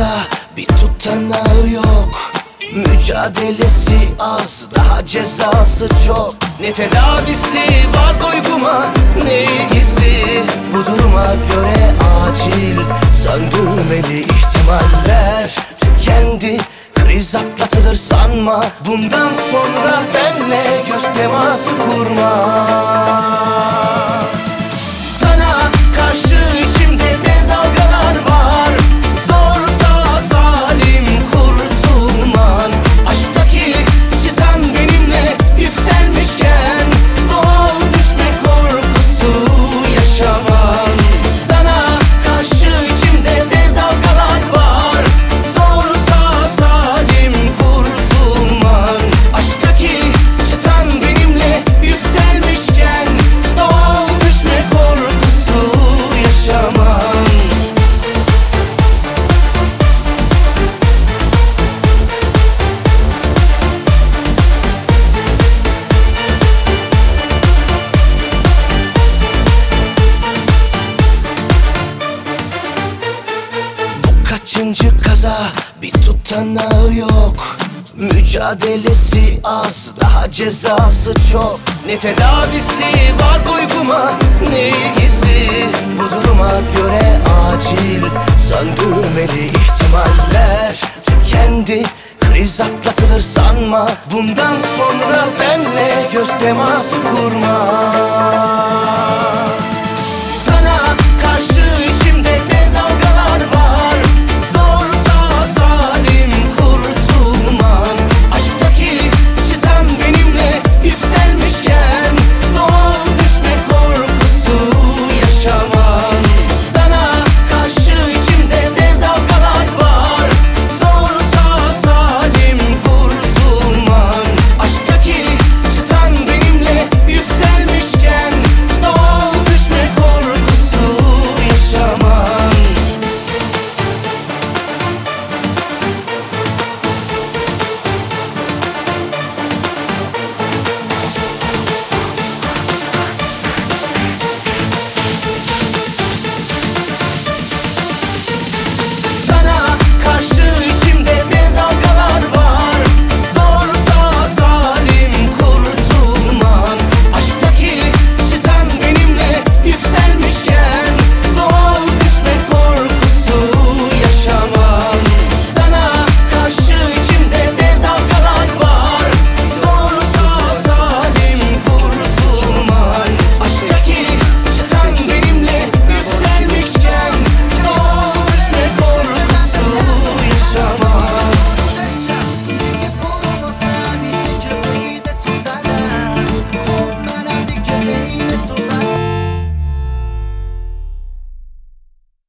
kaza, bir tutanağı yok. Mücadelesi az, daha cezası çok. Ne tedavisi var duyguma, ne ilgisi bu duruma göre acil. Söndürmeli ihtimaller tükendi, kriz atlatılır sanma. Bundan sonra benle göz teması kurma. Sana karşı içimde de dalgalar var. Zorsa zalim kurtulman. Aşktaki çıtan benimle yükselmişken doğal düşme korkusu yaşaman. Sana karşı içimde de dalgalar var. Zorsa zalim kurtulman. Aşktaki çıtan benimle yükselmişken doğal düşme korkusu yaşaman. Bu kaçıncı kaza, bir tutanağı yok. Mücadelesi az, daha cezası çok. Ne tedavisi var duyguma, ne ilgisi bu duruma göre acil. Söndürmeli ihtimaller tükendi, kriz atlatılır sanma. Bundan sonra benle göz teması kurma.